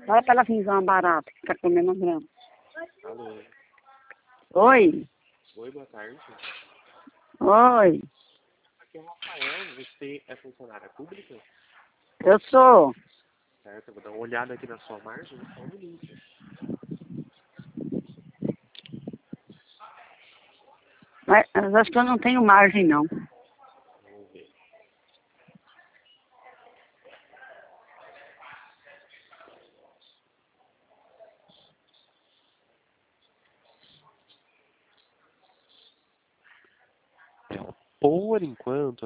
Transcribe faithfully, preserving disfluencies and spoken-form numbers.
Fala pra ela fincar uma barata que tá comendo grama. Alô. Oi. Oi, boa tarde. Oi. Aqui é o Rafael. Você é funcionária pública? Eu sou. Certo, eu vou dar uma olhada aqui na sua margem, só um minuto. Mas mas acho que eu não tenho margem, não. Vamos ver. Por enquanto,